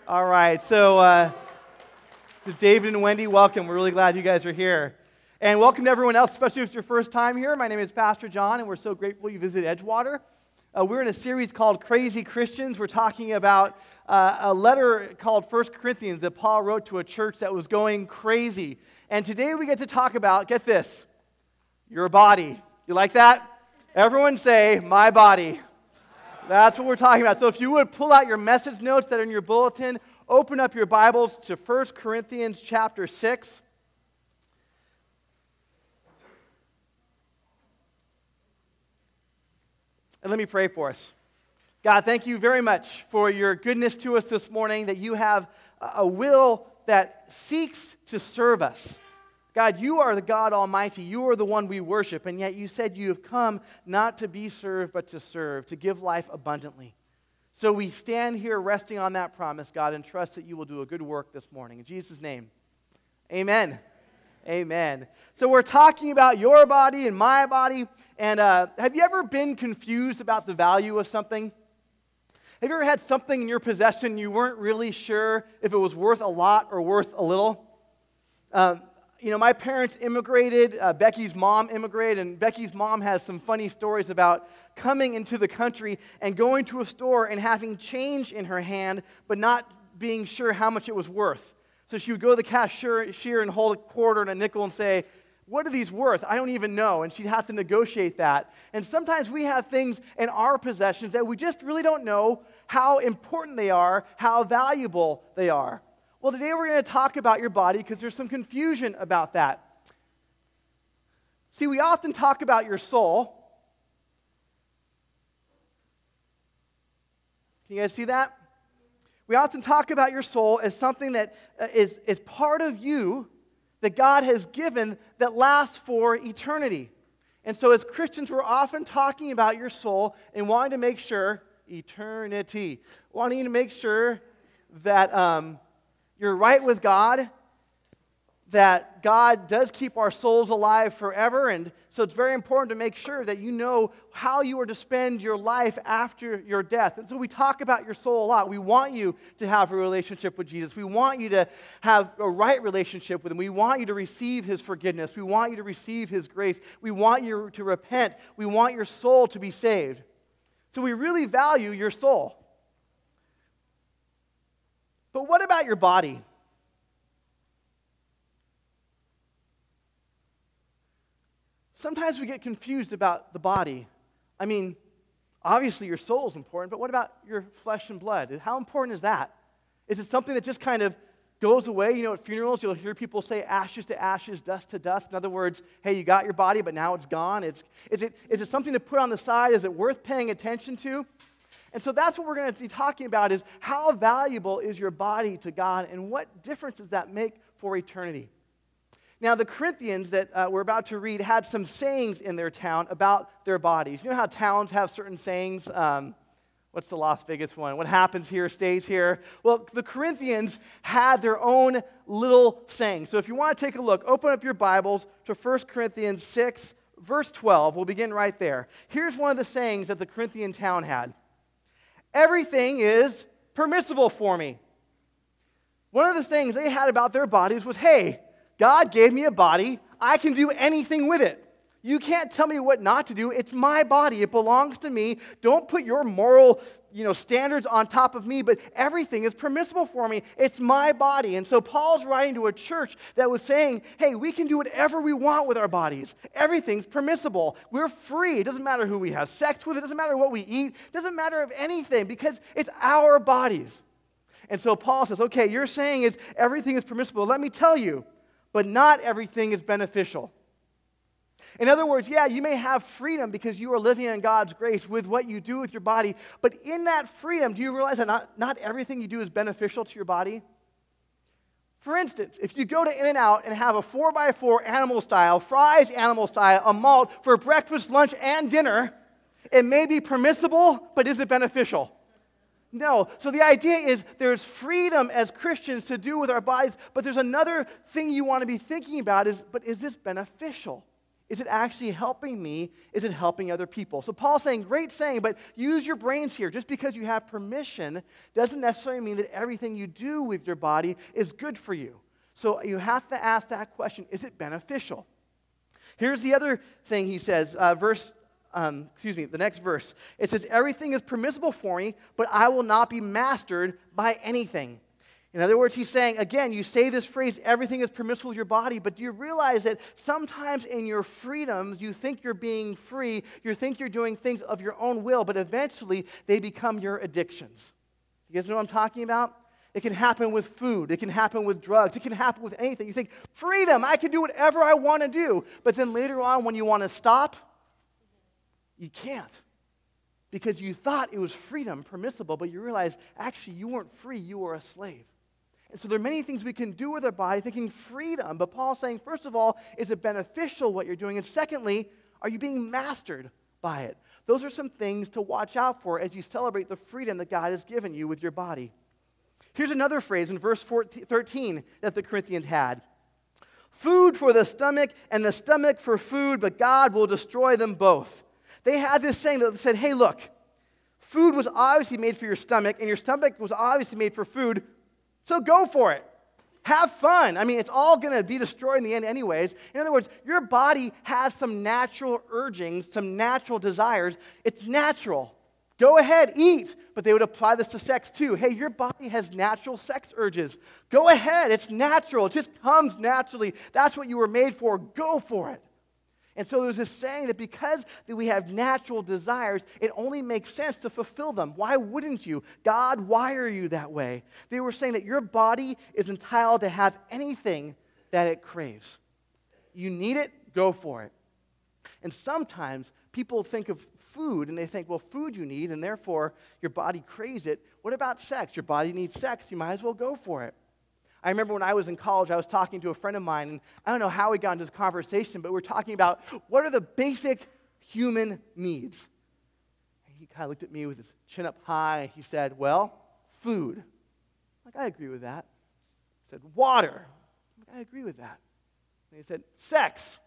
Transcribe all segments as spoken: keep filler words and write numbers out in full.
All right, so, uh, so David and Wendy, welcome. We're really glad you guys are here. And welcome to everyone else, especially if it's your first time here. My name is Pastor John, and we're so grateful you visited Edgewater. Uh, we're in a series called Crazy Christians. We're talking about uh, a letter called First Corinthians that Paul wrote to a church that was going crazy. And today we get to talk about, get this, your body. You like that? Everyone say, my body. That's what we're talking about. So if you would pull out your message notes that are in your bulletin, open up your Bibles to First Corinthians chapter six. And let me pray for us. God, thank you very much for your goodness to us this morning, that you have a will that seeks to serve us. God, you are the God Almighty. You are the one we worship, and yet you said you have come not to be served, but to serve, to give life abundantly. So we stand here resting on that promise, God, and trust that you will do a good work this morning. In Jesus' name, amen. Amen. So we're talking about your body and my body, and uh, have you ever been confused about the value of something? Have you ever had something in your possession and you weren't really sure if it was worth a lot or worth a little? Um, You know, my parents immigrated, uh, Becky's mom immigrated, and Becky's mom has some funny stories about coming into the country and going to a store and having change in her hand, but not being sure how much it was worth. So she would go to the cashier and hold a quarter and a nickel and say, what are these worth? I don't even know. And she'd have to negotiate that. And sometimes we have things in our possessions that we just really don't know how important they are, how valuable they are. Well, today we're going to talk about your body because there's some confusion about that. See, we often talk about your soul. Can you guys see that? We often talk about your soul as something that is, is part of you that God has given that lasts for eternity. And so as Christians, we're often talking about your soul and wanting to make sure, eternity, wanting to make sure that... Um, You're right with God, that God does keep our souls alive forever, and so it's very important to make sure that you know how you are to spend your life after your death. And so we talk about your soul a lot. We want you to have a relationship with Jesus. We want you to have a right relationship with Him. We want you to receive His forgiveness. We want you to receive His grace. We want you to repent. We want your soul to be saved. So we really value your soul. But what about your body? Sometimes we get confused about the body. I mean, obviously your soul is important, but what about your flesh and blood? How important is that? Is it something that just kind of goes away? You know, at funerals, you'll hear people say ashes to ashes, dust to dust. In other words, hey, you got your body, but now it's gone. It's, is it, is it something to put on the side? Is it worth paying attention to? And so that's what we're going to be talking about is how valuable is your body to God and what difference does that make for eternity? Now, the Corinthians that uh, we're about to read had some sayings in their town about their bodies. You know how towns have certain sayings? Um, what's the Las Vegas one? What happens here stays here. Well, the Corinthians had their own little saying. So if you want to take a look, open up your Bibles to First Corinthians six, verse twelve. We'll begin right there. Here's one of the sayings that the Corinthian town had. Everything is permissible for me. One of the things they had about their bodies was, hey, God gave me a body. I can do anything with it. You can't tell me what not to do. It's my body. It belongs to me. Don't put your moral, you know, standards on top of me, but everything is permissible for me. It's my body. And so Paul's writing to a church that was saying, hey, we can do whatever we want with our bodies. Everything's permissible. We're free. It doesn't matter who we have sex with. It doesn't matter what we eat. It doesn't matter of anything because it's our bodies. And so Paul says, okay, you're saying is everything is permissible. Let me tell you, but not everything is beneficial. In other words, yeah, you may have freedom because you are living in God's grace with what you do with your body, but in that freedom, do you realize that not, not everything you do is beneficial to your body? For instance, if you go to In-N-Out and have a four by four animal style, fries animal style, a malt for breakfast, lunch, and dinner, it may be permissible, but is it beneficial? No. So the idea is there's freedom as Christians to do with our bodies, but there's another thing you want to be thinking about is, but is this beneficial? Is it actually helping me? Is it helping other people? So Paul's saying, great saying, but use your brains here. Just because you have permission doesn't necessarily mean that everything you do with your body is good for you. So you have to ask that question, is it beneficial? Here's the other thing he says, uh, verse, um, excuse me, the next verse. It says, everything is permissible for me, but I will not be mastered by anything. In other words, he's saying, again, you say this phrase, everything is permissible with your body, but do you realize that sometimes in your freedoms, you think you're being free, you think you're doing things of your own will, but eventually they become your addictions. You guys know what I'm talking about? It can happen with food. It can happen with drugs. It can happen with anything. You think, freedom, I can do whatever I want to do. But then later on, when you want to stop, you can't. Because you thought it was freedom, permissible, but you realize, actually, you weren't free. You were a slave. And so there are many things we can do with our body thinking freedom. But Paul's saying, first of all, is it beneficial what you're doing? And secondly, are you being mastered by it? Those are some things to watch out for as you celebrate the freedom that God has given you with your body. Here's another phrase in verse thirteen that the Corinthians had. Food for the stomach and the stomach for food, but God will destroy them both. They had this saying that said, hey, look, food was obviously made for your stomach, and your stomach was obviously made for food, so go for it. Have fun. I mean, it's all going to be destroyed in the end anyways. In other words, your body has some natural urgings, some natural desires. It's natural. Go ahead, eat. But they would apply this to sex too. Hey, your body has natural sex urges. Go ahead. It's natural. It just comes naturally. That's what you were made for. Go for it. And so there's this saying that because that we have natural desires, it only makes sense to fulfill them. Why wouldn't you? God wired you that way. They were saying that your body is entitled to have anything that it craves. You need it, go for it. And sometimes people think of food and they think, well, food you need, and therefore your body craves it. What about sex? Your body needs sex. You might as well go for it. I remember when I was in college, I was talking to a friend of mine, and I don't know how we got into this conversation, but we were talking about what are the basic human needs. And he kind of looked at me with his chin up high, and he said, well, food. I'm like, I agree with that. He said, water. I'm like, I agree with that. And he said, sex.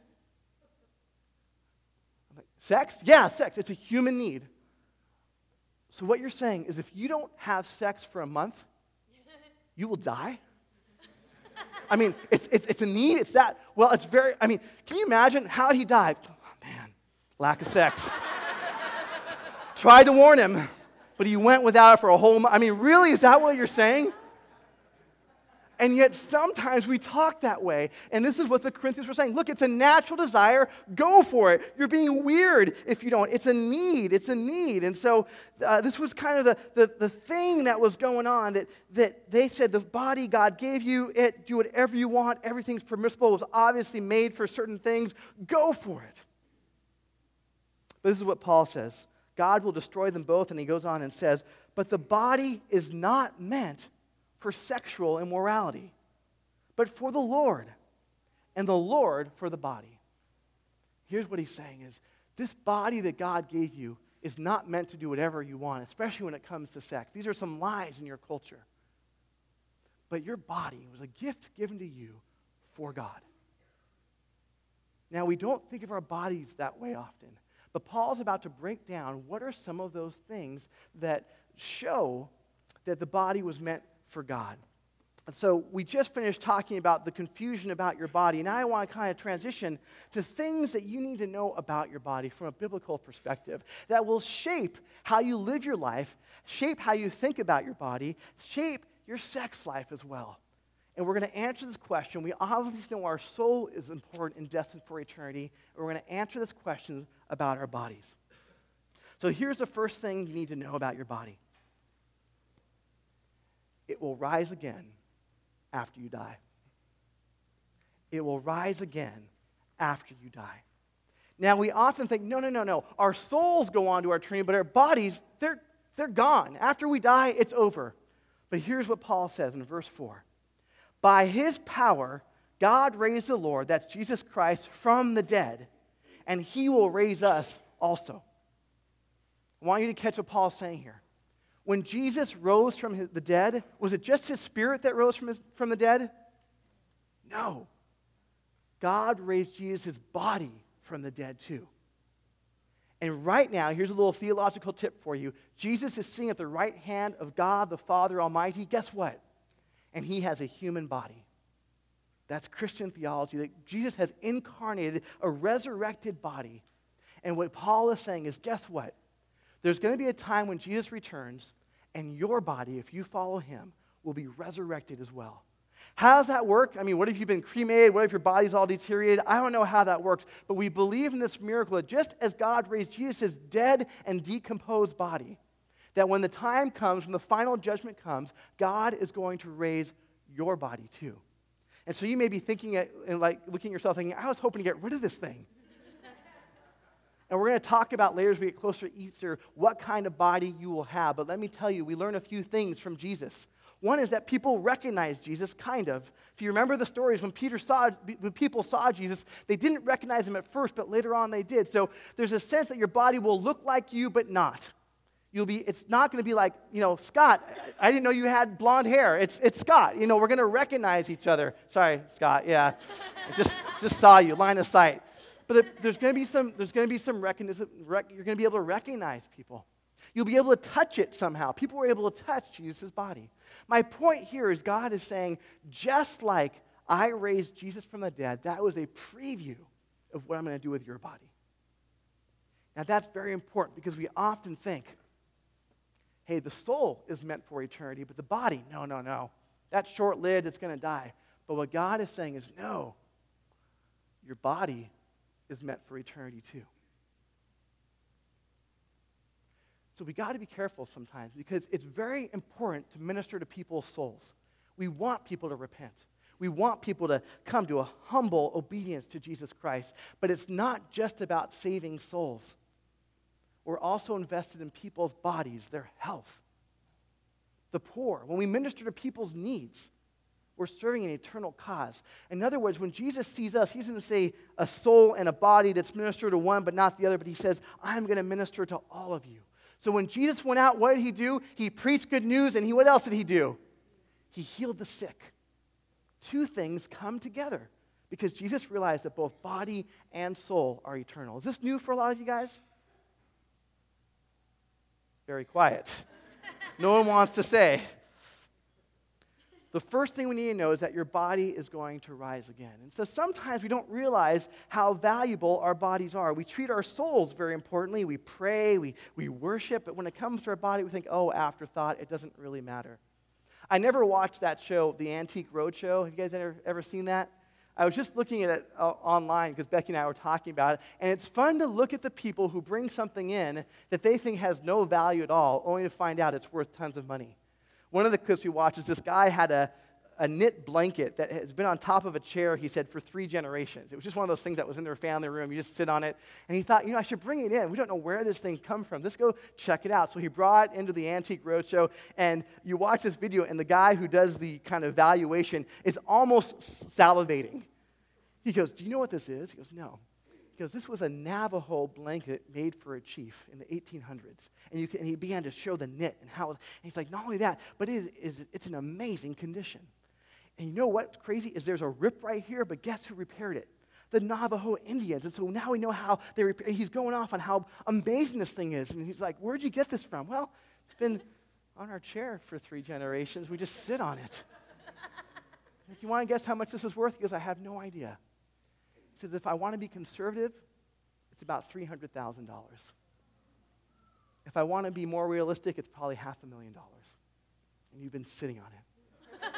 I'm like, sex? Yeah, sex. It's a human need. So what you're saying is if you don't have sex for a month, you will die? I mean, it's, it's, it's a need. It's that. Well, it's very, I mean, can you imagine how he died? Oh, man, lack of sex. Tried to warn him, but he went without it for a whole month. I mean, really, is that what you're saying? And yet sometimes we talk that way. And this is what the Corinthians were saying. Look, it's a natural desire. Go for it. You're being weird if you don't. It's a need. It's a need. And so uh, this was kind of the, the, the thing that was going on, that, that they said the body God gave you, it, do whatever you want. Everything's permissible. It was obviously made for certain things. Go for it. But this is what Paul says. God will destroy them both. And he goes on and says, but the body is not meant for sexual immorality, but for the Lord, and the Lord for the body. Here's what he's saying is, this body that God gave you is not meant to do whatever you want, especially when it comes to sex. These are some lies in your culture. But your body was a gift given to you for God. Now, we don't think of our bodies that way often, but Paul's about to break down what are some of those things that show that the body was meant for God. And so we just finished talking about the confusion about your body. Now I want to kind of transition to things that you need to know about your body from a biblical perspective that will shape how you live your life, shape how you think about your body, shape your sex life as well. And we're going to answer this question. We obviously know our soul is important and destined for eternity. And we're going to answer this question about our bodies. So here's the first thing you need to know about your body. It will rise again after you die. It will rise again after you die. Now, we often think, no, no, no, no. Our souls go on to our tree, but our bodies, they're, they're gone. After we die, it's over. But here's what Paul says in verse four. By his power, God raised the Lord, that's Jesus Christ, from the dead, and he will raise us also. I want you to catch what Paul's saying here. When Jesus rose from his, the dead, was it just his spirit that rose from, his, from the dead? No. God raised Jesus' body from the dead too. And right now, here's a little theological tip for you. Jesus is sitting at the right hand of God, the Father Almighty. Guess what? And he has a human body. That's Christian theology, that Jesus has incarnated a resurrected body. And what Paul is saying is, guess what? There's going to be a time when Jesus returns, and your body, if you follow him, will be resurrected as well. How does that work? I mean, what if you've been cremated? What if your body's all deteriorated? I don't know how that works, but we believe in this miracle that just as God raised Jesus' dead and decomposed body, that when the time comes, when the final judgment comes, God is going to raise your body too. And so you may be thinking, at, and like looking at yourself thinking, I was hoping to get rid of this thing. And we're going to talk about later as we get closer to Easter what kind of body you will have. But let me tell you, we learn a few things from Jesus. One is that people recognize Jesus, kind of. If you remember the stories, when Peter saw, when people saw Jesus, they didn't recognize him at first, but later on they did. So there's a sense that your body will look like you, but not. You'll be. It's not going to be like, you know, Scott, I didn't know you had blonde hair. It's it's Scott. You know, we're going to recognize each other. Sorry, Scott. Yeah, I just just saw you, line of sight. But there's going to be some. There's going to be some recognition. Rec, you're going to be able to recognize people. You'll be able to touch it somehow. People were able to touch Jesus' body. My point here is God is saying, just like I raised Jesus from the dead, that was a preview of what I'm going to do with your body. Now that's very important because we often think, hey, the soul is meant for eternity, but the body, no, no, no. That's short-lived, it's going to die. But what God is saying is, no, your body is meant for eternity too. So we got to be careful sometimes because it's very important to minister to people's souls. We want people to repent. We want people to come to a humble obedience to Jesus Christ. But it's not just about saving souls. We're also invested in people's bodies, their health. The poor, when we minister to people's needs, we're serving an eternal cause. In other words, when Jesus sees us, he's going to say a soul and a body that's ministered to one but not the other, but he says, I'm going to minister to all of you. So when Jesus went out, what did he do? He preached good news, and he, what else did he do? He healed the sick. Two things come together because Jesus realized that both body and soul are eternal. Is this new for a lot of you guys? Very quiet. No one wants to say. The first thing we need to know is that your body is going to rise again. And so sometimes we don't realize how valuable our bodies are. We treat our souls very importantly. We pray, we, we worship, but when it comes to our body, we think, oh, afterthought, it doesn't really matter. I never watched that show, The Antique Roadshow. Have you guys ever, ever seen that? I was just looking at it uh, online because Becky and I were talking about it, and it's fun to look at the people who bring something in that they think has no value at all, only to find out it's worth tons of money. One of the clips we watched is this guy had a, a knit blanket that has been on top of a chair, he said, for three generations. It was just one of those things that was in their family room. You just sit on it. And he thought, you know, I should bring it in. We don't know where this thing come from. Let's go check it out. So he brought it into the Antique Roadshow, and you watch this video, and the guy who does the kind of valuation is almost salivating. He goes, do you know what this is? He goes, no. He goes, this was a Navajo blanket made for a chief in the eighteen hundreds. And, you can, and he began to show the knit and how, and he's like, not only that, but it is, is, it's an amazing condition. And you know what's crazy is there's a rip right here, but guess who repaired it? The Navajo Indians. And so now we know how they repair. He's going off on how amazing this thing is. And he's like, where'd you get this from? Well, it's been on our chair for three generations. We just sit on it. If you want to guess how much this is worth, he goes, I have no idea. He says, if I want to be conservative, it's about three hundred thousand dollars. If I want to be more realistic, it's probably half a million dollars. And you've been sitting on it.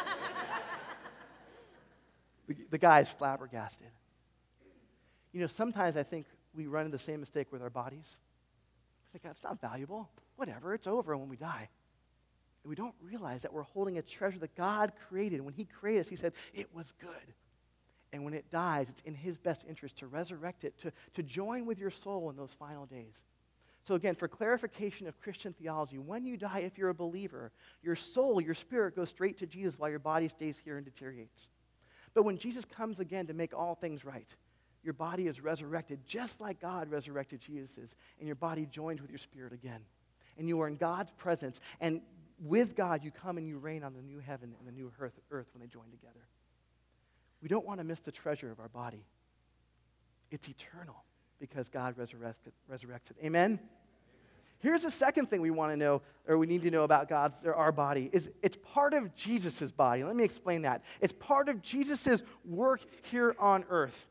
the, the guy's flabbergasted. You know, sometimes I think we run into the same mistake with our bodies. I think that's not valuable. Whatever, it's over when we die. And we don't realize that we're holding a treasure that God created. When he created us, he said, it was good. And when it dies, it's in his best interest to resurrect it, to, to join with your soul in those final days. So again, for clarification of Christian theology, when you die, if you're a believer, your soul, your spirit goes straight to Jesus while your body stays here and deteriorates. But when Jesus comes again to make all things right, your body is resurrected just like God resurrected Jesus, and your body joins with your spirit again. And you are in God's presence, and with God you come and you reign on the new heaven and the new earth, earth when they join together. We don't want to miss the treasure of our body. It's eternal. because God resurrects it. Resurrects it. Amen? Here's the second thing we want to know, or we need to know about God's or our body, is it's part of Jesus' body. Let me explain that. It's part of Jesus' work here on earth.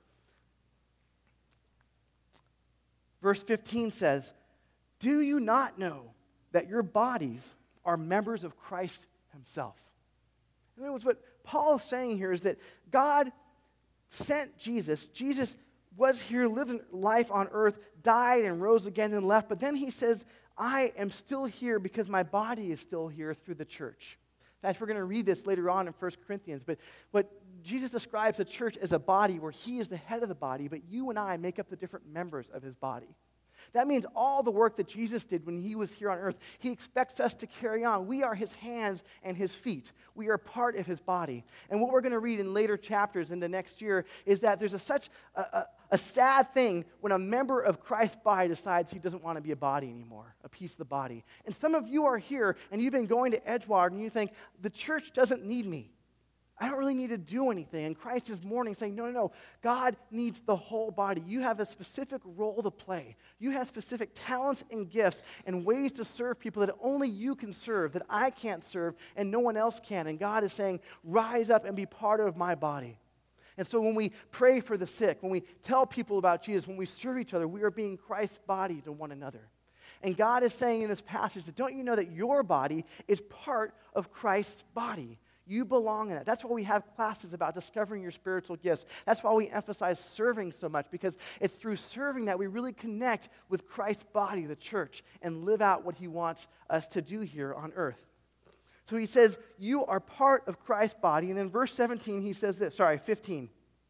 Verse fifteen says, "Do you not know that your bodies are members of Christ himself?" In other words, what Paul is saying here is that God sent Jesus. Jesus was here, lived life on earth, died and rose again and left. But then he says, I am still here because my body is still here through the church. In fact, we're going to read this later on in First Corinthians. But what Jesus describes the church as a body where he is the head of the body, but you and I make up the different members of his body. That means all the work that Jesus did when he was here on earth, he expects us to carry on. We are his hands and his feet. We are part of his body. And what we're going to read in later chapters in the next year is that there's a, such a, a, a sad thing when a member of Christ's body decides he doesn't want to be a body anymore, a piece of the body. And some of you are here and you've been going to Edgewater and you think, the church doesn't need me. I don't really need to do anything. And Christ is mourning, saying, no, no, no. God needs the whole body. You have a specific role to play. You have specific talents and gifts and ways to serve people that only you can serve, that I can't serve, and no one else can. And God is saying, rise up and be part of my body. And so when we pray for the sick, when we tell people about Jesus, when we serve each other, we are being Christ's body to one another. And God is saying in this passage that don't you know that your body is part of Christ's body? You belong in it. That's why we have classes about discovering your spiritual gifts. That's why we emphasize serving so much, because it's through serving that we really connect with Christ's body, the church, and live out what he wants us to do here on earth. So he says, you are part of Christ's body. And then verse seventeen, he says this, sorry, fifteen.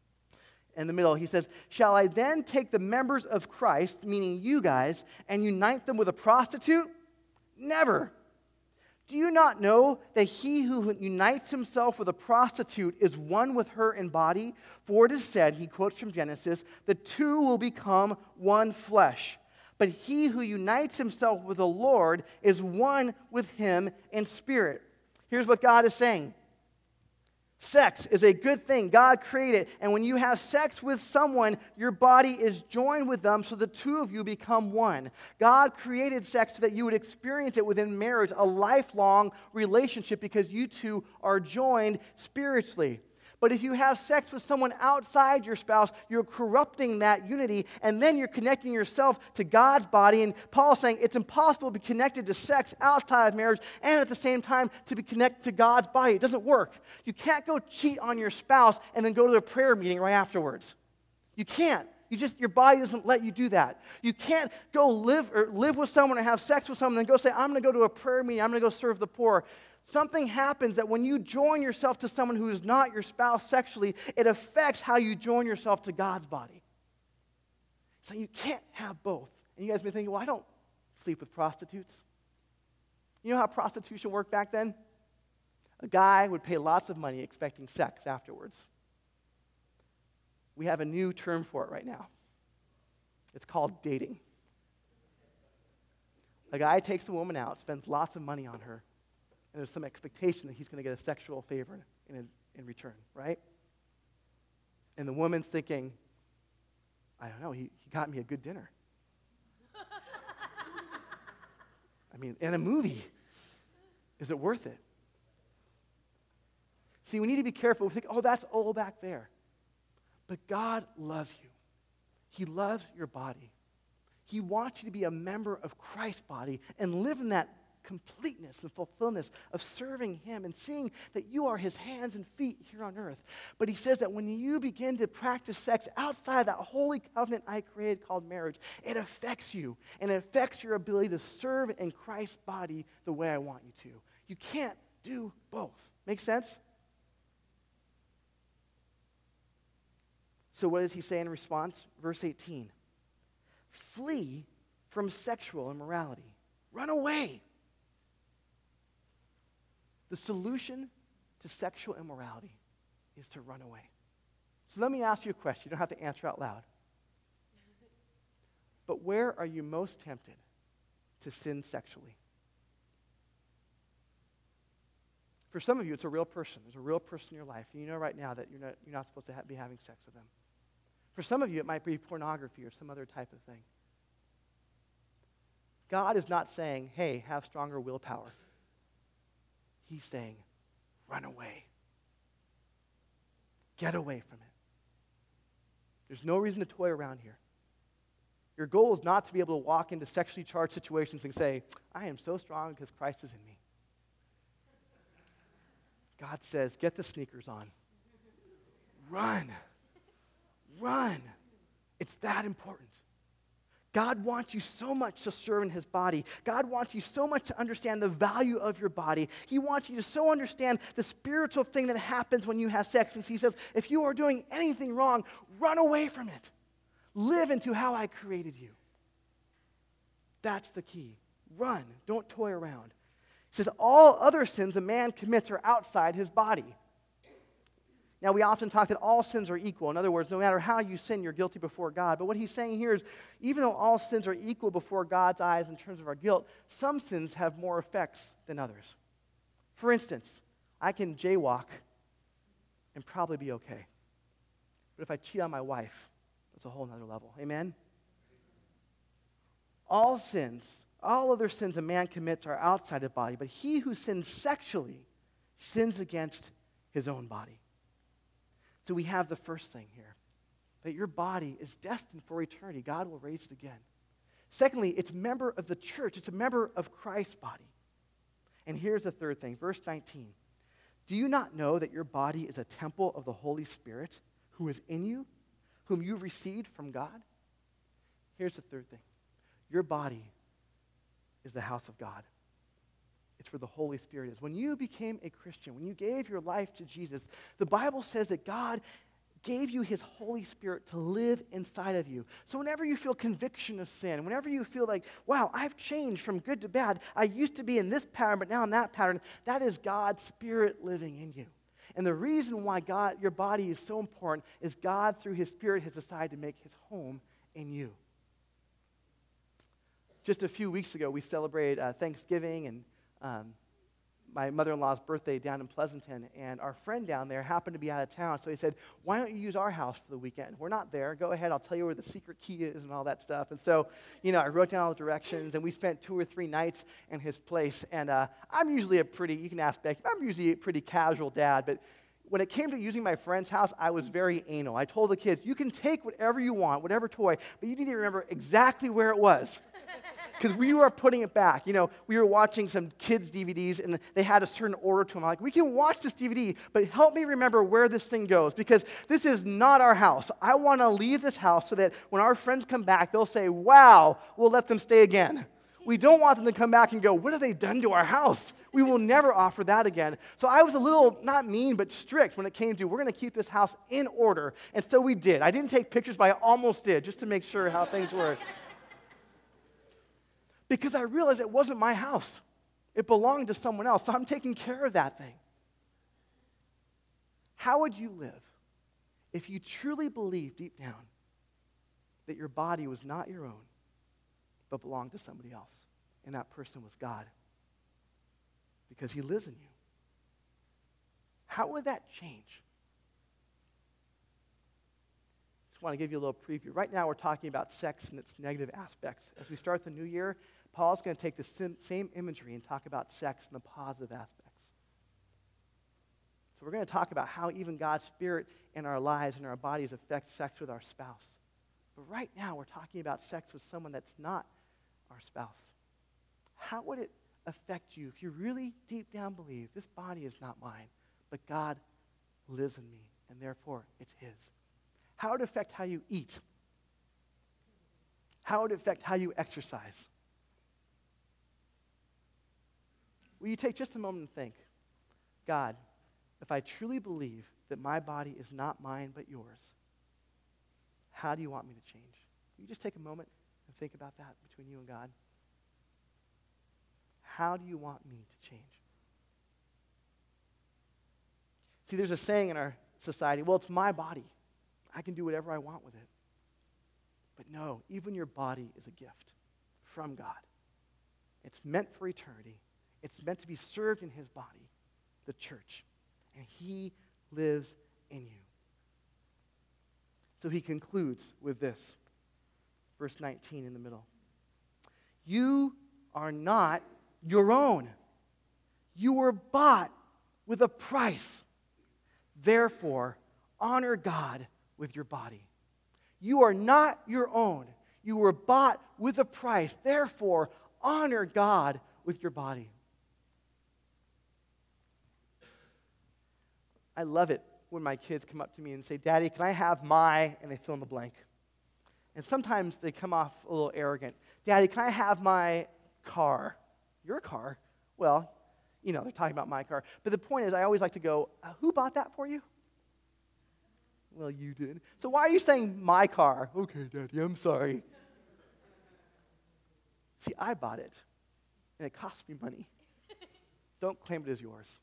In the middle, he says, shall I then take the members of Christ, meaning you guys, and unite them with a prostitute? Never. Do you not know that he who unites himself with a prostitute is one with her in body? For it is said, he quotes from Genesis, the two will become one flesh. But he who unites himself with the Lord is one with him in spirit. Here's what God is saying. Sex is a good thing. God created. And when you have sex with someone, your body is joined with them, so the two of you become one. God created sex so that you would experience it within marriage, a lifelong relationship, because you two are joined spiritually. But if you have sex with someone outside your spouse, you're corrupting that unity, and then you're connecting yourself to God's body. And Paul's saying it's impossible to be connected to sex outside of marriage and at the same time to be connected to God's body. It doesn't work. You can't go cheat on your spouse and then go to a prayer meeting right afterwards. You can't. You just, your body doesn't let you do that. You can't go live or live with someone or have sex with someone and then go say, I'm going to go to a prayer meeting, I'm going to go serve the poor. Something happens that when you join yourself to someone who is not your spouse sexually, it affects how you join yourself to God's body. So you can't have both. And you guys may be thinking, well, I don't sleep with prostitutes. You know how prostitution worked back then? A guy would pay lots of money expecting sex afterwards. We have a new term for it right now. It's called dating. A guy takes a woman out, spends lots of money on her, and there's some expectation that he's going to get a sexual favor in, in, in return, right? And the woman's thinking, I don't know, he, he got me a good dinner. I mean, in a movie, is it worth it? See, we need to be careful. We think, oh, that's all back there. But God loves you. He loves your body. He wants you to be a member of Christ's body and live in that completeness and fulfillment of serving him and seeing that you are his hands and feet here on earth. But he says that when you begin to practice sex outside that holy covenant I created called marriage, it affects you and it affects your ability to serve in Christ's body the way I want you to. You can't do both. Make sense? So what does he say in response? Verse eighteen. Flee from sexual immorality. Run away. The solution to sexual immorality is to run away. So let me ask you a question. You don't have to answer out loud. But where are you most tempted to sin sexually? For some of you, it's a real person. There's a real person in your life. And you know right now that you're not, you're not supposed to ha- be having sex with them. For some of you, it might be pornography or some other type of thing. God is not saying, hey, have stronger willpower. He's saying, run away. Get away from it. There's no reason to toy around here. Your goal is not to be able to walk into sexually charged situations and say, I am so strong because Christ is in me. God says, get the sneakers on. Run. Run. It's that important. God wants you so much to serve in his body. God wants you so much to understand the value of your body. He wants you to so understand the spiritual thing that happens when you have sex. And he says, if you are doing anything wrong, run away from it. Live into how I created you. That's the key. Run. Don't toy around. He says, all other sins a man commits are outside his body. Now, we often talk that all sins are equal. In other words, no matter how you sin, you're guilty before God. But what he's saying here is, even though all sins are equal before God's eyes in terms of our guilt, some sins have more effects than others. For instance, I can jaywalk and probably be okay. But if I cheat on my wife, that's a whole nother level. Amen? All sins, all other sins a man commits are outside the body, but he who sins sexually sins against his own body. So we have the first thing here, that your body is destined for eternity. God will raise it again. Secondly, it's a member of the church. It's a member of Christ's body. And here's the third thing, verse nineteen. Do you not know that your body is a temple of the Holy Spirit who is in you, whom you've received from God? Here's the third thing. Your body is the house of God. It's where the Holy Spirit is. When you became a Christian, when you gave your life to Jesus, the Bible says that God gave you his Holy Spirit to live inside of you. So whenever you feel conviction of sin, whenever you feel like, wow, I've changed from good to bad, I used to be in this pattern, but now in that pattern, that is God's Spirit living in you. And the reason why God, your body is so important is God, through his Spirit, has decided to make his home in you. Just a few weeks ago, we celebrated uh, Thanksgiving and Um, my mother-in-law's birthday down in Pleasanton, and our friend down there happened to be out of town, so he said, why don't you use our house for the weekend? We're not there. Go ahead. I'll tell you where the secret key is and all that stuff. And so, you know, I wrote down all the directions, and we spent two or three nights in his place. And uh, I'm usually a pretty, you can ask Becky, I'm usually a pretty casual dad, but when it came to using my friend's house, I was very anal. I told the kids, you can take whatever you want, whatever toy, but you need to remember exactly where it was. Because we were putting it back. You know, we were watching some kids' D V Ds, and they had a certain order to them. I'm like, we can watch this D V D, but help me remember where this thing goes, because this is not our house. I want to leave this house so that when our friends come back, they'll say, wow, we'll let them stay again. We don't want them to come back and go, what have they done to our house? We will never offer that again. So I was a little, not mean, but strict when it came to, we're going to keep this house in order. And so we did. I didn't take pictures, but I almost did, just to make sure how things were. Because I realized it wasn't my house. It belonged to someone else. So I'm taking care of that thing. How would you live if you truly believed deep down that your body was not your own, but belonged to somebody else, and that person was God, because he lives in you? How would that change? Just want to give you a little preview. Right now we're talking about sex and its negative aspects. As we start the new year, Paul's going to take the same imagery and talk about sex and the positive aspects. So we're going to talk about how even God's Spirit in our lives and our bodies affects sex with our spouse. But right now we're talking about sex with someone that's not our spouse. How would it affect you if you really deep down believe this body is not mine, but God lives in me, and therefore it's his? How would it affect how you eat? How would it affect how you exercise? Will you take just a moment and think, God, if I truly believe that my body is not mine but yours, how do you want me to change? Will you just take a moment and think about that between you and God? How do you want me to change? See, there's a saying in our society, well, it's my body. I can do whatever I want with it. But no, even your body is a gift from God. It's meant for eternity. It's meant to be served in his body, the church. And he lives in you. So he concludes with this, verse nineteen in the middle. You are not your own. You were bought with a price. Therefore, honor God with your body. You are not your own. You were bought with a price. Therefore, honor God with your body. I love it when my kids come up to me and say, Daddy, can I have my, and they fill in the blank. And sometimes they come off a little arrogant. Daddy, can I have my car? Your car? Well, you know, they're talking about my car. But the point is, I always like to go, uh, who bought that for you? Well, you did. So why are you saying my car? Okay, Daddy, I'm sorry. See, I bought it, and it cost me money. Don't claim it as yours.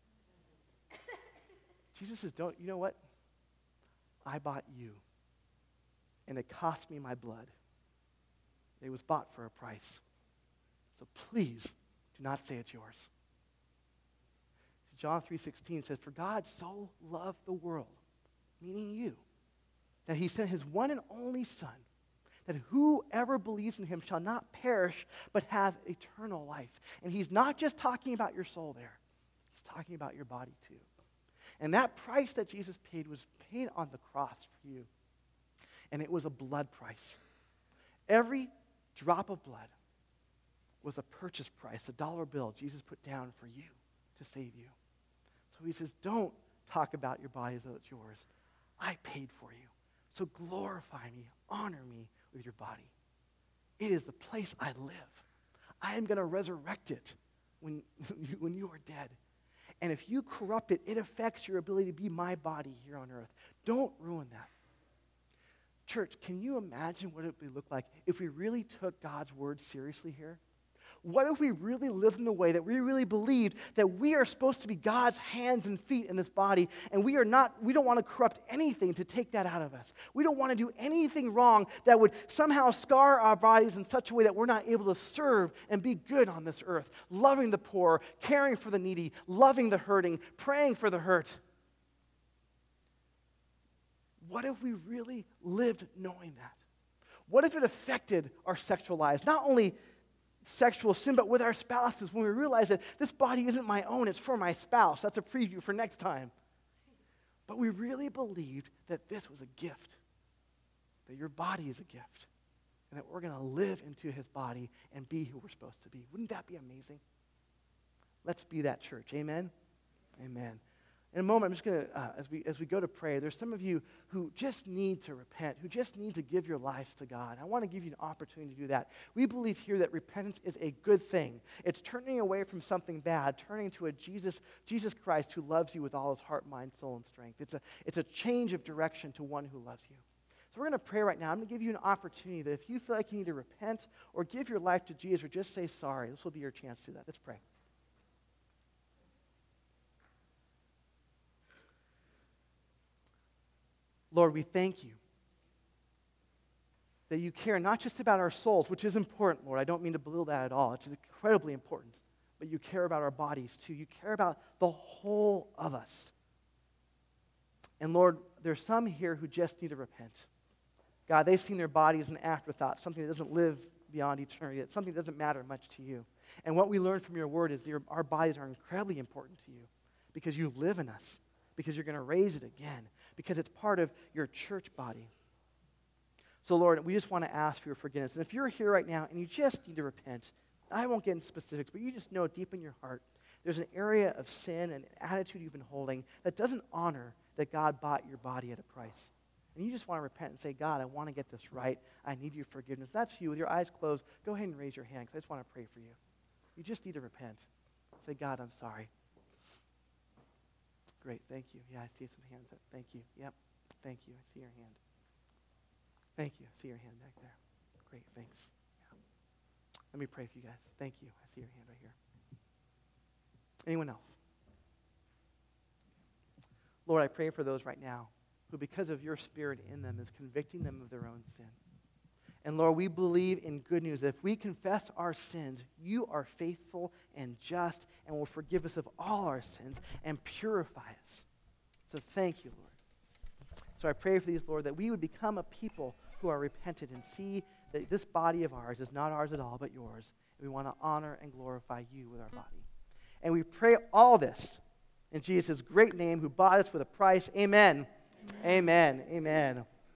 Jesus says, don't, you know what? I bought you, and it cost me my blood. It was bought for a price. So please do not say it's yours. See, John three sixteen says, for God so loved the world, meaning you, that he sent his one and only Son, that whoever believes in him shall not perish, but have eternal life. And he's not just talking about your soul there. He's talking about your body too. And that price that Jesus paid was paid on the cross for you. And it was a blood price. Every drop of blood was a purchase price, a dollar bill Jesus put down for you to save you. So he says, don't talk about your body as though it's yours. I paid for you. So glorify me, honor me with your body. It is the place I live. I am going to resurrect it when, when you are dead. And if you corrupt it, it affects your ability to be my body here on earth. Don't ruin that. Church, can you imagine what it would look like if we really took God's word seriously here? What if we really lived in the way that we really believed that we are supposed to be God's hands and feet in this body, and we are not, we don't want to corrupt anything to take that out of us. We don't want to do anything wrong that would somehow scar our bodies in such a way that we're not able to serve and be good on this earth, loving the poor, caring for the needy, loving the hurting, praying for the hurt. What if we really lived knowing that? What if it affected our sexual lives? Not only sexual sin, but with our spouses, when we realize that this body isn't my own, it's for my spouse. That's a preview for next time. But we really believed that this was a gift, that your body is a gift, and that we're going to live into his body and be who we're supposed to be. Wouldn't that be amazing? Let's be that church. Amen? Amen. In a moment, I'm just going to, uh, as we as we go to pray, there's some of you who just need to repent, who just need to give your life to God. I want to give you an opportunity to do that. We believe here that repentance is a good thing. It's turning away from something bad, turning to a Jesus, Jesus Christ who loves you with all his heart, mind, soul, and strength. It's a, it's a change of direction to one who loves you. So we're going to pray right now. I'm going to give you an opportunity that if you feel like you need to repent or give your life to Jesus or just say sorry, this will be your chance to do that. Let's pray. Lord, we thank you that you care not just about our souls, which is important, Lord. I don't mean to belittle that at all. It's incredibly important. But you care about our bodies too. You care about the whole of us. And Lord, there's some here who just need to repent. God, they've seen their body as an afterthought, something that doesn't live beyond eternity, that something that doesn't matter much to you. And what we learn from your word is your, our bodies are incredibly important to you because you live in us, because you're going to raise it again, because it's part of your church body. So, Lord, we just want to ask for your forgiveness. And if you're here right now and you just need to repent, I won't get into specifics, but you just know deep in your heart there's an area of sin and attitude you've been holding that doesn't honor that God bought your body at a price. And you just want to repent and say, God, I want to get this right. I need your forgiveness. That's you. With your eyes closed, go ahead and raise your hand because I just want to pray for you. You just need to repent. Say, God, I'm sorry. Great, thank you. Yeah, I see some hands up. Thank you. Yep, thank you. I see your hand. Thank you. I see your hand back there. Great, thanks. Yeah. Let me pray for you guys. Thank you. I see your hand right here. Anyone else? Lord, I pray for those right now who, because of your Spirit in them, is convicting them of their own sin. And Lord, we believe in good news that if we confess our sins, you are faithful and just and will forgive us of all our sins and purify us. So thank you, Lord. So I pray for these, Lord, that we would become a people who are repentant and see that this body of ours is not ours at all, but yours. And we want to honor and glorify you with our body. And we pray all this in Jesus' great name, who bought us with a price. Amen. Amen. Amen. Amen.